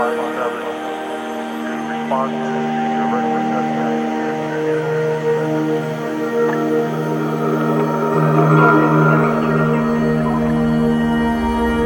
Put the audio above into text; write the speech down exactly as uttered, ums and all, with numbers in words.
five seven, in response to the arrest of suspect.